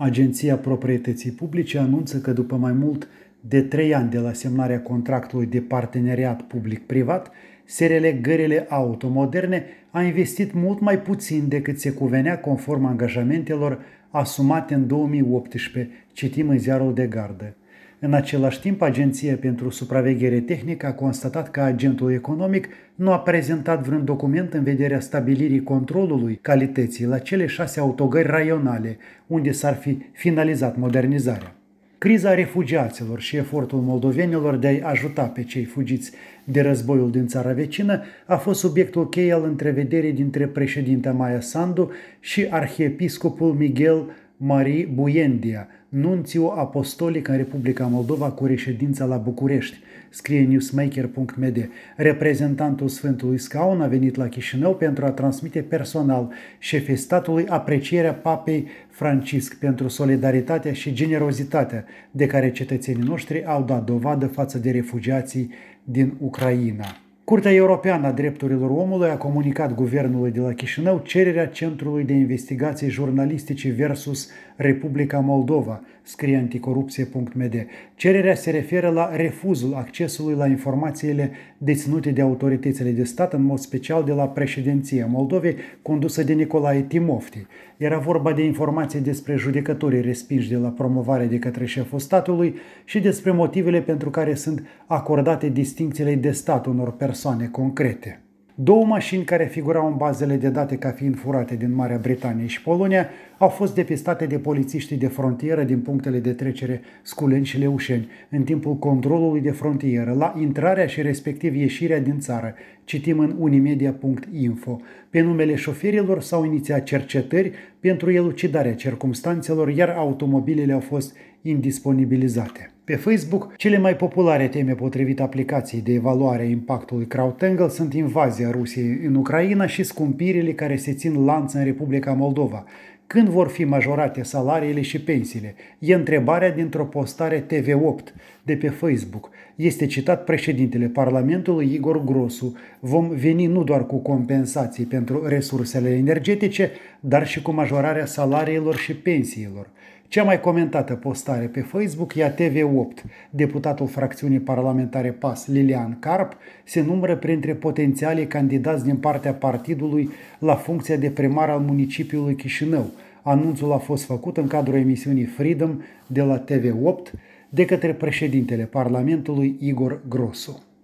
Agenția Proprietății Publice anunță că după mai mult de 3 ani de la semnarea contractului de parteneriat public-privat, SRL Gările Auto Moderne a investit mult mai puțin decât se cuvenea conform angajamentelor asumate în 2018, citim în Ziarul de Gardă. În același timp, Agenția pentru Supraveghere Tehnică a constatat că agentul economic nu a prezentat vreun document în vederea stabilirii controlului calității la cele 6 autogări raionale, unde s-ar fi finalizat modernizarea. Criza refugiaților și efortul moldovenilor de a ajuta pe cei fugiți de războiul din țara vecină a fost subiectul cheie al întrevederii dintre președinta Maia Sandu și arhiepiscopul Miguel Marie Buendia, nunțiu apostolic în Republica Moldova cu reședința la București, scrie newsmaker.md. Reprezentantul Sfântului Scaun a venit la Chișinău pentru a transmite personal șefei statului aprecierea Papei Francisc pentru solidaritatea și generozitatea de care cetățenii noștri au dat dovadă față de refugiații din Ucraina. Curtea Europeană a Drepturilor Omului a comunicat guvernului de la Chișinău cererea Centrului de Investigații Jurnalistice versus Republica Moldova, scrie anticorupție.md. Cererea se referă la refuzul accesului la informațiile deținute de autoritățile de stat, în mod special de la președinția Moldovei, condusă de Nicolae Timofti. Era vorba de informații despre judecătorii respinși de la promovare de către șeful statului și despre motivele pentru care sunt acordate distincțiile de stat unor persoane concrete. 2 mașini care figurau în bazele de date ca fiind furate din Marea Britanie și Polonia au fost depistate de polițiștii de frontieră din punctele de trecere Sculeni și Leușeni în timpul controlului de frontieră, la intrarea și respectiv ieșirea din țară, citim în unimedia.info. Pe numele șoferilor s-au inițiat cercetări pentru elucidarea circumstanțelor, iar automobilele au fost indisponibilizate. Pe Facebook, cele mai populare teme potrivit aplicației de evaluare a impactului CrowdTangle sunt invazia Rusiei în Ucraina și scumpirile care se țin lanț în Republica Moldova. Când vor fi majorate salariile și pensiile? E întrebarea dintr-o postare TV8 de pe Facebook. Este citat președintele Parlamentului Igor Grosu. Vom veni nu doar cu compensații pentru resursele energetice, dar și cu majorarea salariilor și pensiilor. Cea mai comentată postare pe Facebook e a TV8. Deputatul fracțiunii parlamentare PAS, Lilian Carp, se numără printre potențialii candidați din partea partidului la funcția de primar al municipiului Chișinău. Anunțul a fost făcut în cadrul emisiunii Freedom de la TV8 de către președintele Parlamentului Igor Grosu.